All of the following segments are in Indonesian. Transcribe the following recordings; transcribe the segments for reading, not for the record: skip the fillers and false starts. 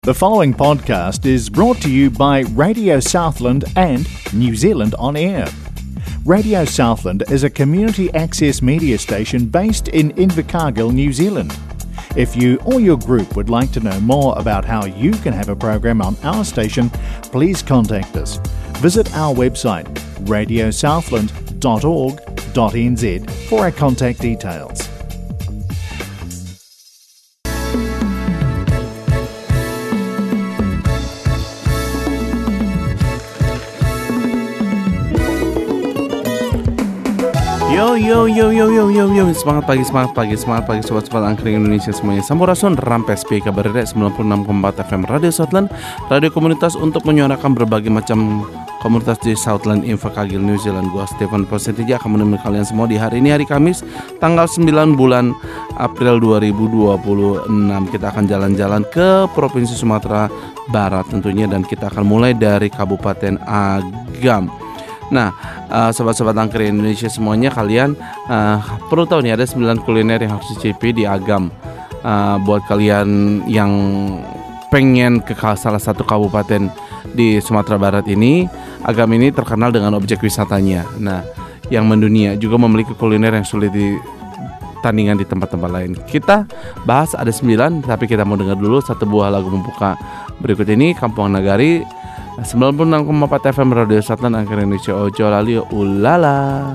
The following podcast is brought to you by Radio Southland and New Zealand On Air. Radio Southland is a community access media station based in Invercargill, New Zealand. If you or your group would like to know more about how you can have a program on our station, please contact us. Visit our website radiosouthland.org.nz for our contact details. Yo, semangat pagi sobat-sobat angkring Indonesia semuanya. Sampurasun rampes pi kabar 96,4 FM Radio Southland, radio komunitas untuk menyuarakan berbagai macam komunitas di Southland Invercargill, New Zealand. Gua Stephen Persentija akan menemani kalian semua di hari ini, hari Kamis, tanggal 9 bulan April 2026. Kita akan jalan-jalan ke Provinsi Sumatera Barat tentunya, dan kita akan mulai dari Kabupaten Agam. Nah, sobat-sobat angker Indonesia semuanya, kalian perlu tahu nih, ada 9 kuliner yang harus dicicipi di Agam. Buat kalian yang pengen ke salah satu kabupaten di Sumatera Barat ini, Agam ini terkenal dengan objek wisatanya. Nah, yang mendunia, juga memiliki kuliner yang sulit ditandingkan di tempat-tempat lain. Kita bahas ada 9, tapi kita mau dengar dulu satu buah lagu pembuka berikut ini, Kampung Nagari, 96,4 FM Radio Southland Angker Indonesia. Ojo lali ulala.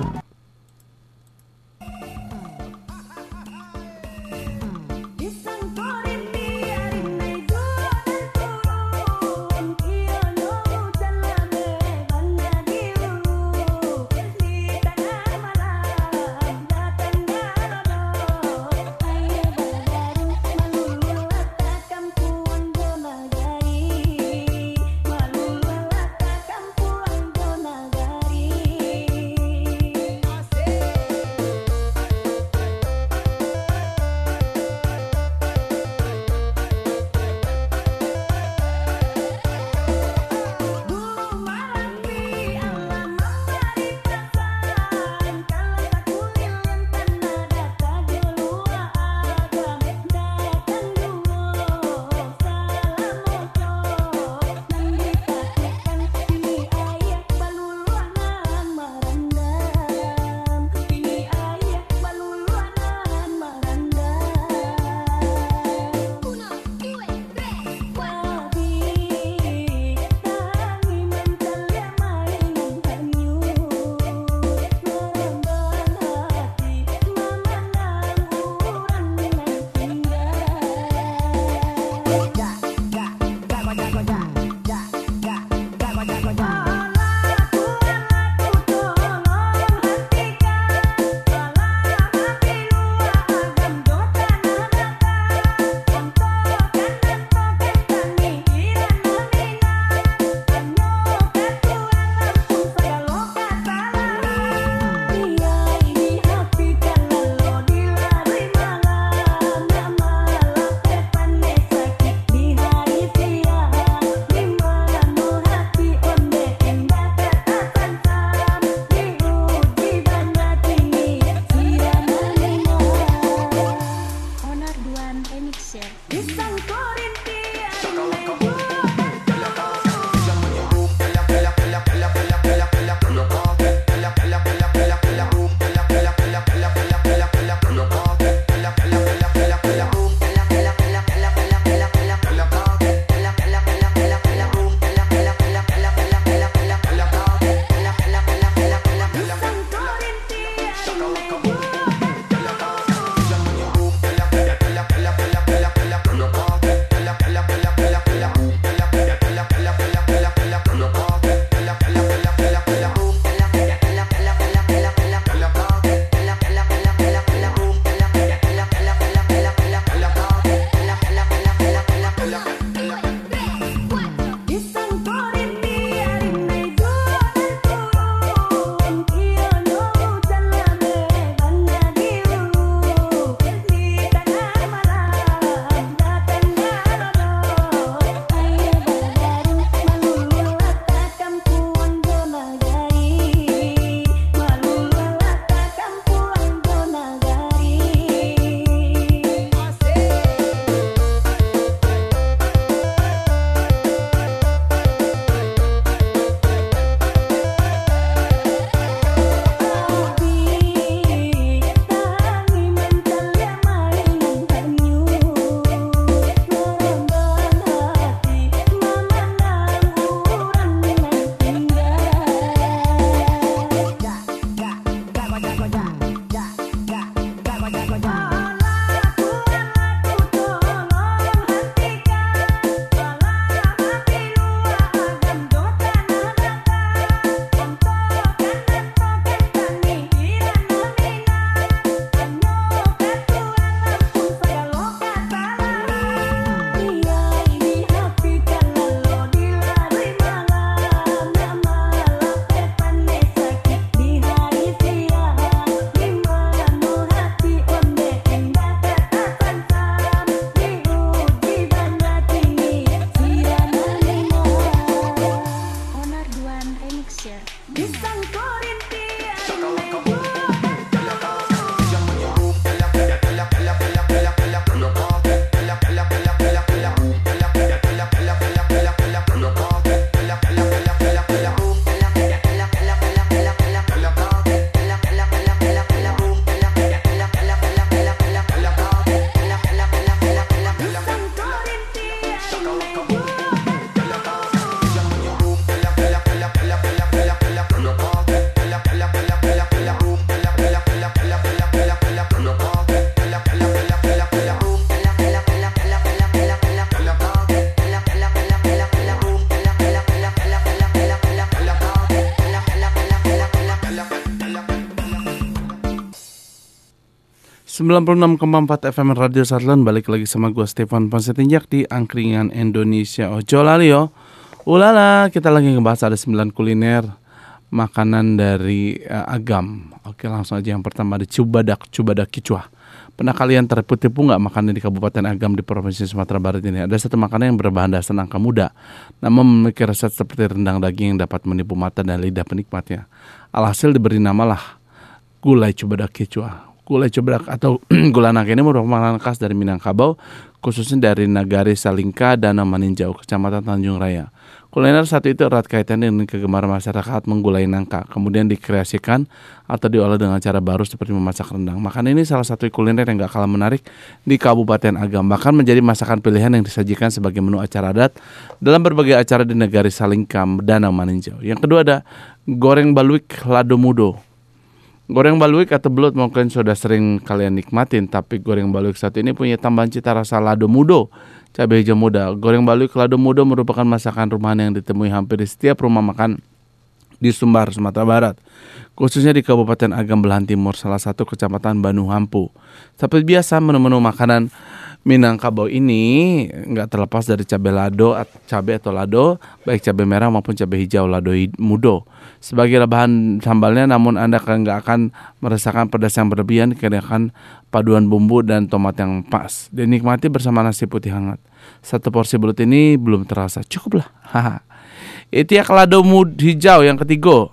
96,4 FM Radio Southland. Balik lagi sama gue Stefan Pansetinjak di Angkringan Indonesia Ojo Lalio. Ulala, kita lagi ngebahas ada 9 kuliner makanan dari Agam. Oke, langsung aja yang pertama ada cubadak kicua. Pernah kalian tertipu nggak makanan di Kabupaten Agam di Provinsi Sumatera Barat ini? Ada satu makanan yang berbahan dasar nangka muda, namun memiliki resep seperti rendang daging yang dapat menipu mata dan lidah penikmatnya. Alhasil diberi namalah gulai cubadak kicua. Gulai cubadak atau gula nangka ini merupakan makanan khas dari Minangkabau, khususnya dari Nagari Salingka, Danau Maninjau, Kecamatan Tanjung Raya. Kuliner satu itu erat kaitannya dengan kegemaran masyarakat menggulai nangka, kemudian dikreasikan atau diolah dengan cara baru seperti memasak rendang. Makanan ini salah satu kuliner yang gak kalah menarik di Kabupaten Agam, bahkan menjadi masakan pilihan yang disajikan sebagai menu acara adat dalam berbagai acara di Nagari Salingka, Danau Maninjau. Yang kedua ada goreng baluik lado mudo. Goreng baluik atau belut mungkin sudah sering kalian nikmatin, tapi goreng baluik satu ini punya tambahan cita rasa lado mudo, cabai hijau muda. Goreng baluik lado mudo merupakan masakan rumahan yang ditemui hampir di setiap rumah makan di Sumbar, Sumatera Barat, khususnya di Kabupaten Agam Belahan Timur, salah satu kecamatan Banu Hampu. Seperti biasa, menu-menu makanan Minangkabau ini nggak terlepas dari cabai atau lado, baik cabai merah maupun cabai hijau lado mudo sebagai bahan sambalnya. Namun Anda nggak akan merasakan pedas yang berlebihan dikarenakan paduan bumbu dan tomat yang pas. Dinikmati bersama nasi putih hangat. Satu porsi belut ini belum terasa, cukuplah. Itiak lado hijau yang ketiga.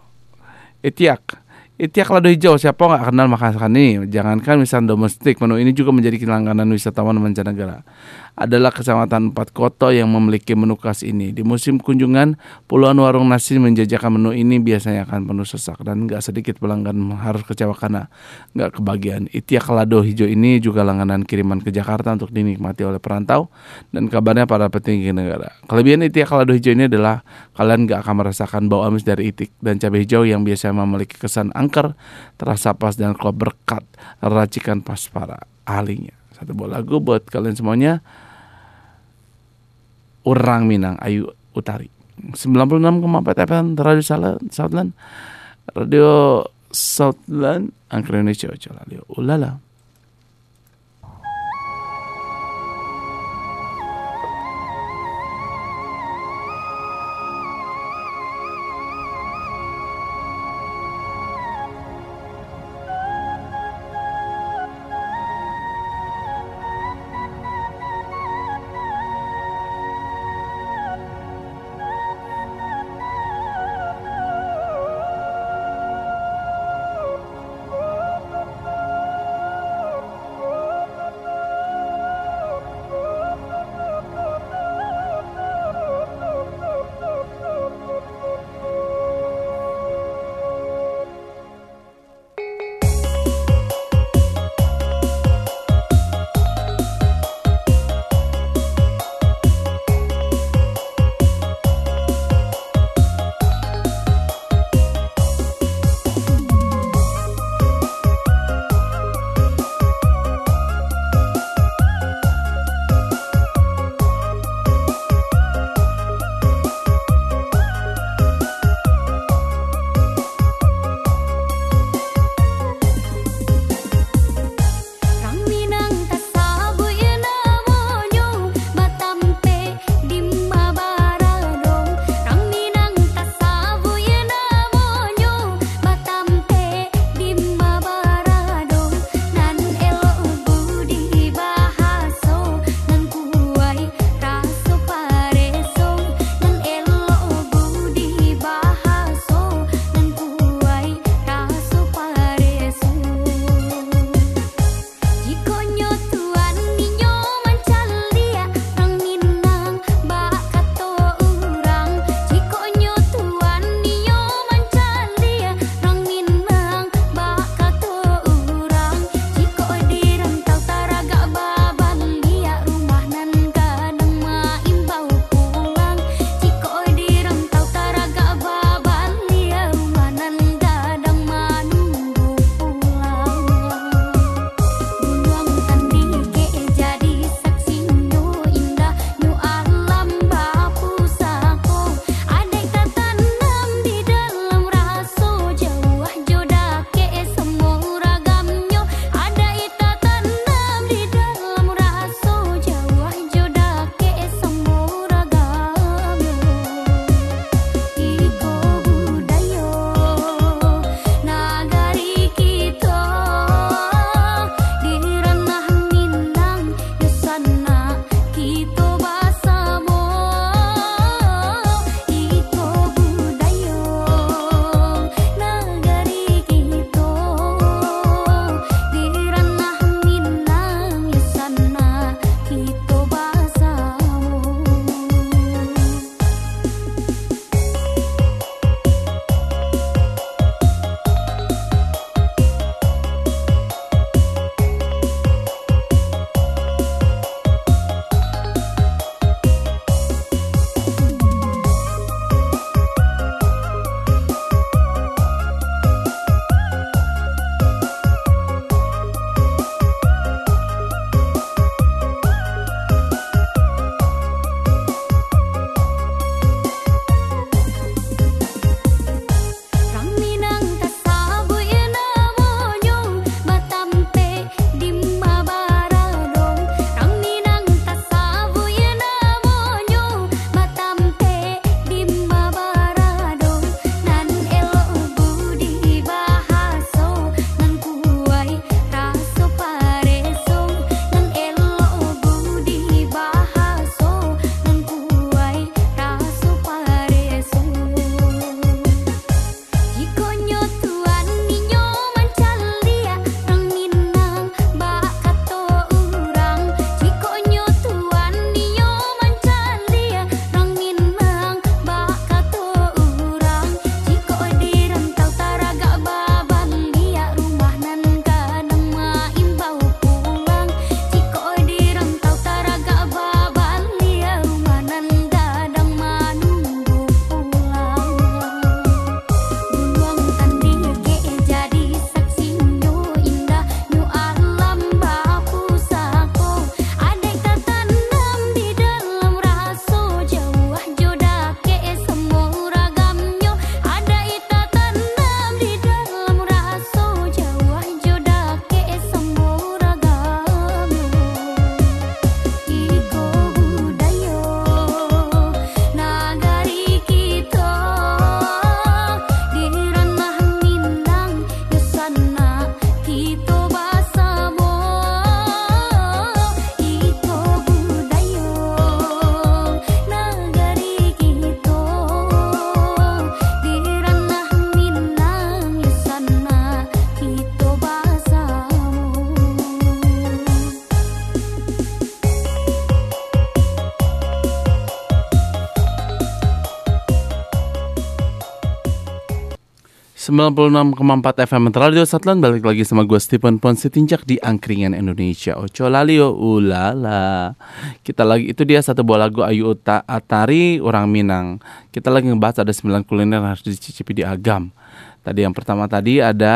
Itiak lado hijau, siapa nggak kenal masakan ini? Jangankan wisata domestik, menu ini juga menjadi langganan wisatawan mancanegara. Adalah kecamatan 4 kota yang memiliki menu khas ini. Di musim kunjungan, puluhan warung nasi menjajakan menu ini biasanya akan penuh sesak dan nggak sedikit pelanggan harus kecewa karena nggak kebagian. Itiak lado hijau ini juga langganan kiriman ke Jakarta untuk dinikmati oleh perantau dan kabarnya para petinggi negara. Kelebihan itiak lado hijau ini adalah kalian nggak akan merasakan bau amis dari itik dan cabai hijau yang biasanya memiliki kesan angker, terasa pas dan klop berkat racikan pas para ahlinya. Satu buah lagu buat kalian semuanya. Orang Minang, Ayu Utari. 96,4 FM Radio Southland. Radio Southland, Angkringan Indonesia Ojo Lalio. Ulala. 96,4 FM Radio Southland. Balik lagi sama gue Stephen Pon Sitinjak di Angkringan Indonesia. Oco lalio ulala. Kita lagi, itu dia satu buah lagu Ayu Atari Orang Minang. Kita lagi ngebahas ada 9 kuliner yang harus dicicipi di Agam. Tadi yang pertama tadi ada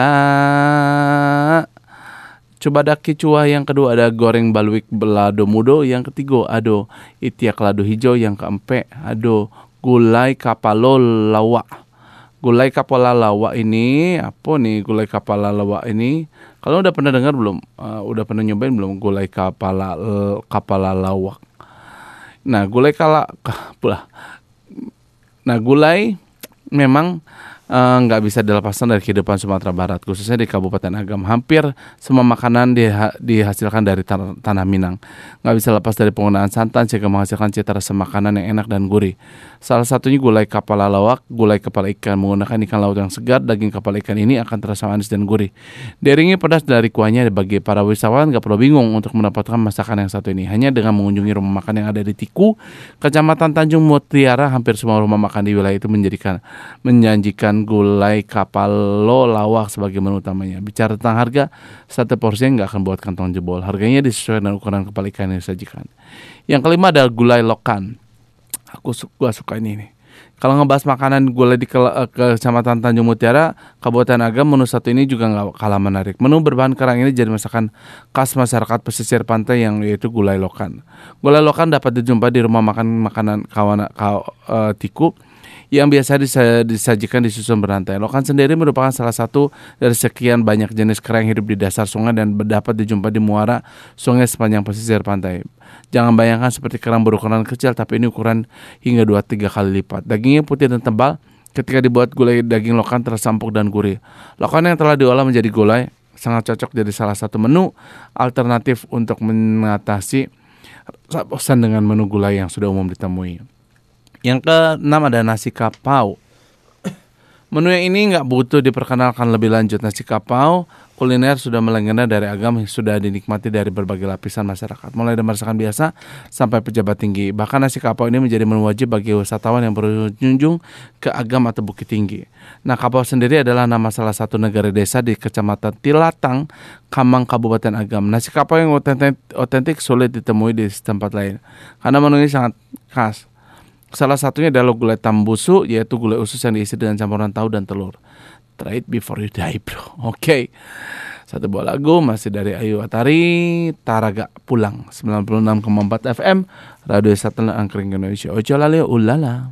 coba daki cuah, yang kedua ada goreng baluik belado mudo, yang ketiga ada itiak lado hijau, yang keempat ada gulai kapalo lawak. Gulai kapala lawak ini apa nih? Gulai kapala lawak ini kalau udah pernah dengar belum? Udah pernah nyobain belum gulai kapala lawak? Nah, gulai memang nggak bisa dilepaskan dari kehidupan Sumatera Barat, khususnya di Kabupaten Agam. Hampir semua makanan dihasilkan dari tanah Minang. Nggak bisa lepas dari penggunaan santan sehingga menghasilkan cita rasa makanan yang enak dan gurih. Salah satunya gulai kapala lawak, gulai kepala ikan menggunakan ikan laut yang segar. Daging kepala ikan ini akan terasa manis dan gurih. Diiringi pedas dari kuahnya, bagi para wisatawan nggak perlu bingung untuk mendapatkan masakan yang satu ini. Hanya dengan mengunjungi rumah makan yang ada di Tiku, Kecamatan Tanjung Mutiara, hampir semua rumah makan di wilayah itu menjanjikan gulai kapalo lawak sebagai menu utamanya. Bicara tentang harga, satu porsinya nggak akan buat kantong jebol. Harganya disesuaikan dengan ukuran kepala ikan yang disajikan. Yang kelima adalah gulai lokan. Gua suka ini nih. Kalau ngebahas makanan gulai di Kecamatan Tanjung Mutiara, Kabupaten Agam, menu satu ini juga nggak kalah menarik. Menu berbahan kerang ini jadi masakan khas masyarakat pesisir pantai, yang yaitu gulai lokan. Gulai lokan dapat dijumpai di rumah makan makanan Tiku yang biasa disajikan di susun berantai. Lokan sendiri merupakan salah satu dari sekian banyak jenis kerang yang hidup di dasar sungai dan dapat dijumpai di muara sungai sepanjang pesisir pantai. Jangan bayangkan seperti kerang berukuran kecil, tapi ini ukuran hingga 2-3 kali lipat. Dagingnya putih dan tebal. Ketika dibuat gulai daging lokan terasa empuk dan gurih. Lokan yang telah diolah menjadi gulai sangat cocok jadi salah satu menu alternatif untuk mengatasi bosan dengan menu gulai yang sudah umum ditemui. Yang keenam ada nasi kapau. Menu yang ini nggak butuh diperkenalkan lebih lanjut. Nasi kapau kuliner sudah melegenda dari Agam, sudah dinikmati dari berbagai lapisan masyarakat, mulai dari masyarakat biasa sampai pejabat tinggi. Bahkan nasi kapau ini menjadi menu wajib bagi wisatawan yang berkunjung ke Agam atau Bukit Tinggi. Nah, kapau sendiri adalah nama salah satu negara desa di Kecamatan Tilatang, Kamang, Kabupaten Agam. Nasi kapau yang otentik sulit ditemui di tempat lain karena menu ini sangat khas. Salah satunya adalah gulai tambusu, yaitu gulai usus yang diisi dengan campuran tahu dan telur. Try it before you die, bro. Oke. Satu buah lagu masih dari Ayu Atari, Taraga Pulang. 96,4 FM Radio Southland Angkringan Indonesia. Ojo lalio ulala.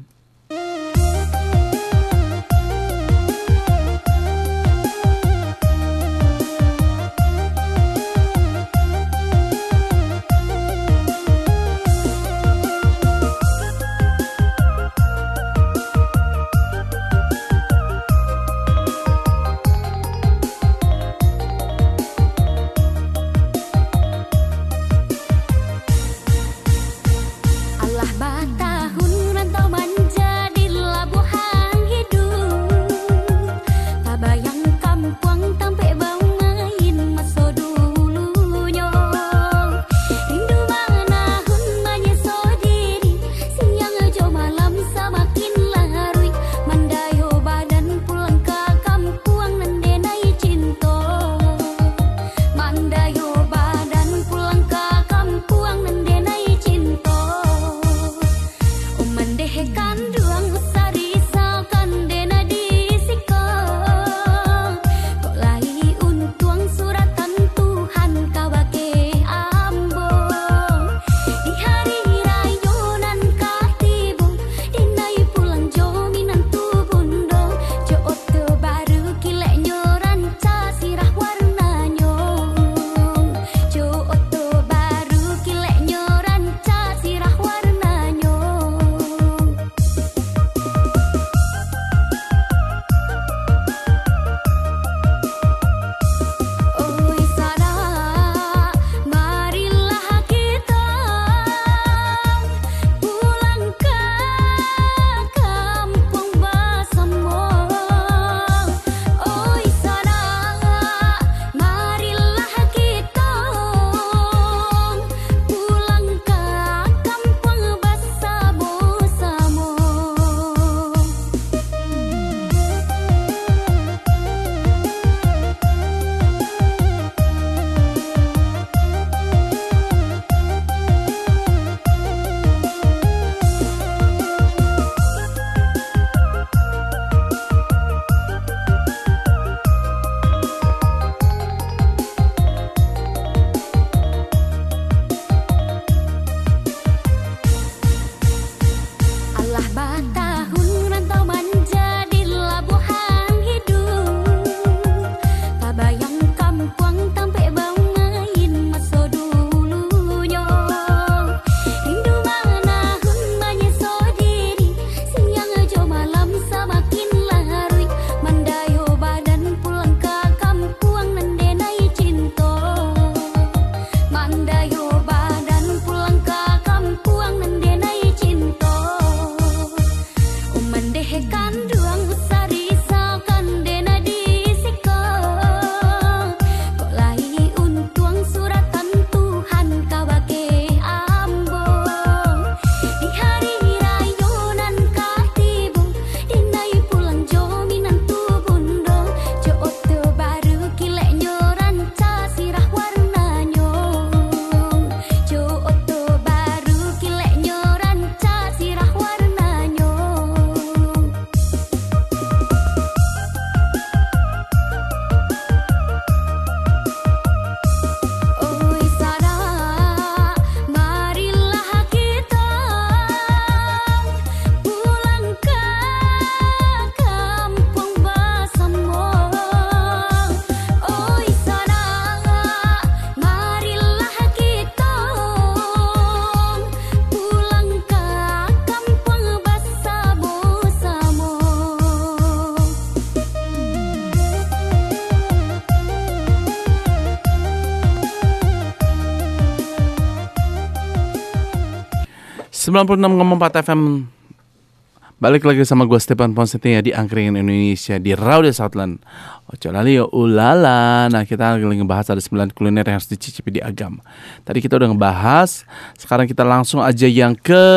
96,4 FM. Balik lagi sama gue Stefan Ponsetinya di Angkringan Indonesia di Radio Southland. Ojo lali yo ulala. Nah, kita lagi ngebahas ada 9 kuliner yang harus dicicipi di Agam. Tadi kita udah ngebahas. Sekarang kita langsung aja yang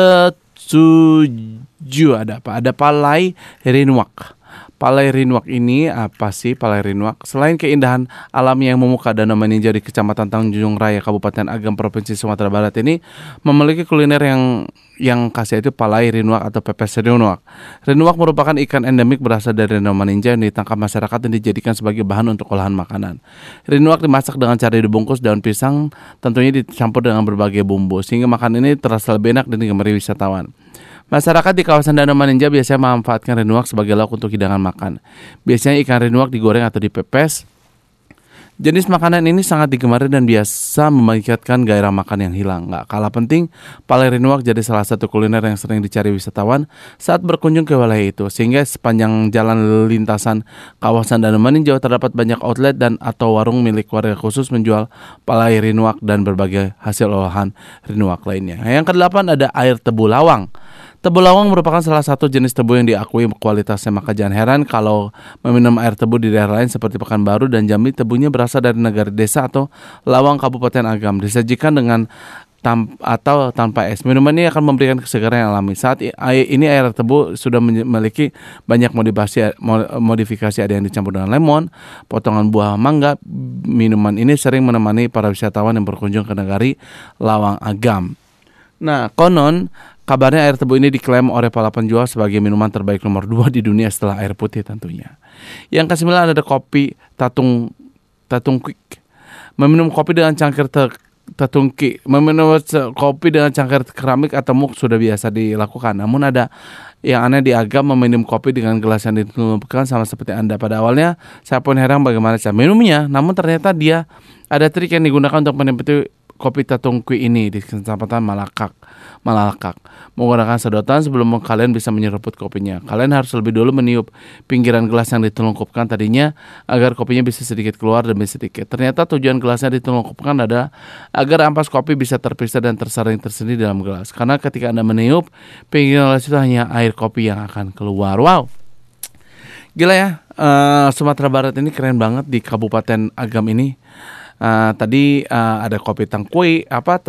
ke-7. Ada apa? Ada Palai Rinwak. Palai Rinwak ini apa sih Palai Rinwak? Selain keindahan alam yang memukau Danau Maninjau di Kecamatan Tanjung Raya, Kabupaten Agam, Provinsi Sumatera Barat ini memiliki kuliner yang khas, yaitu Palai Rinwak atau pepes Rinwak. Rinwak merupakan ikan endemik berasal dari Danau Maninjau yang ditangkap masyarakat dan dijadikan sebagai bahan untuk olahan makanan. Rinwak dimasak dengan cara dibungkus daun pisang, tentunya dicampur dengan berbagai bumbu sehingga makan ini terasa lebih enak dan digemari wisatawan. Masyarakat di kawasan Danau Maninjau biasanya memanfaatkan rinwak sebagai lauk untuk hidangan makan. Biasanya ikan rinwak digoreng atau dipepes. Jenis makanan ini sangat digemari dan biasa membangkitkan gairah makan yang hilang. Gak kalah penting, Palai Rinwak jadi salah satu kuliner yang sering dicari wisatawan saat berkunjung ke wilayah itu. Sehingga sepanjang jalan lintasan kawasan Danau Maninjau terdapat banyak outlet dan atau warung milik warga khusus menjual Palai Rinwak dan berbagai hasil olahan rinwak lainnya. Yang ke-8 ada air tebu lawang. Tebu lawang merupakan salah satu jenis tebu yang diakui kualitasnya, maka jangan heran kalau meminum air tebu di daerah lain seperti Pekanbaru dan Jambi. Tebunya berasal dari negara desa atau Lawang Kabupaten Agam. Disajikan dengan atau tanpa es. Minuman ini akan memberikan kesegaran yang alami. Saat ini air tebu sudah memiliki banyak modifikasi, ada yang dicampur dengan lemon, potongan buah mangga. Minuman ini sering menemani para wisatawan yang berkunjung ke negari Lawang Agam. Nah, konon kabarnya air tebu ini diklaim oleh para penjual sebagai minuman terbaik nomor 2 di dunia setelah air putih tentunya. Yang ke-9 ada kopi tatungkwik. Meminum kopi dengan cangkir Meminum kopi dengan cangkir keramik atau mug sudah biasa dilakukan. Namun ada yang aneh di Agam, meminum kopi dengan gelas yang ditumpahkan sama seperti Anda. Pada awalnya saya pun heran bagaimana cara minumnya. Namun ternyata dia ada trik yang digunakan untuk menikmati kopi tatungkwik ini di Kecamatan Malalakak. Menggunakan sedotan sebelum kalian bisa menyeruput kopinya. Kalian harus lebih dulu meniup pinggiran gelas yang ditelungkupkan tadinya agar kopinya bisa sedikit keluar demi sedikit. Ternyata tujuan gelasnya ditelungkupkan adalah agar ampas kopi bisa terpisah dan tersaring tersendiri dalam gelas. Karena ketika Anda meniup pinggiran gelas itu hanya air kopi yang akan keluar. Wow, gila ya. Sumatera Barat ini keren banget di Kabupaten Agam ini. Tadi ada kopi tangkui,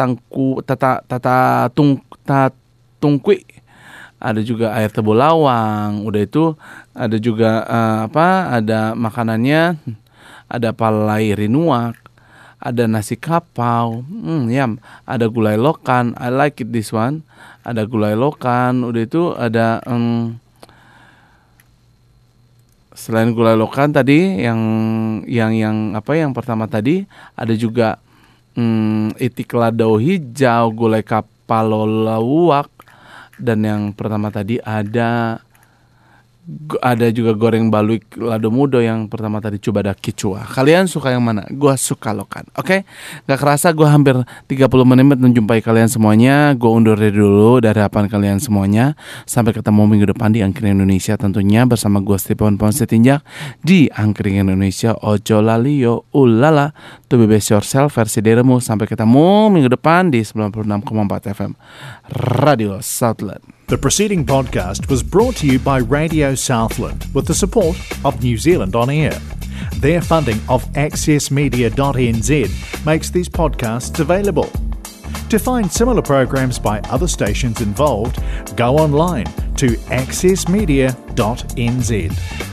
tungkui, ada juga air tebu lawang, udah itu ada juga ada makanannya, ada palai rinwak, ada nasi kapau, yum, ada gulai lokan, I like it this one, ada gulai lokan, udah itu ada selain gulai lokan tadi yang pertama tadi ada juga itik lado hijau, gulai kapalolawak, dan yang pertama tadi ada juga goreng baluik lado mudo yang pertama tadi. Coba ada kicua. Kalian suka yang mana? Gua suka lokan. Oke? Gak kerasa gue hampir 30 menit menjumpai kalian semuanya. Gue undur dulu dari harapan kalian semuanya. Sampai ketemu minggu depan di Angkringan Indonesia tentunya bersama gue Stefan Ponsetinjak di Angkringan Indonesia. Ojo lali yo ulala, to be best yourself versi dirimu. Sampai ketemu minggu depan di 96,4 FM Radio Southland. The preceding podcast was brought to you by Radio Southland with the support of New Zealand On Air. Their funding of accessmedia.nz makes these podcasts available. To find similar programs by other stations involved, go online to accessmedia.nz.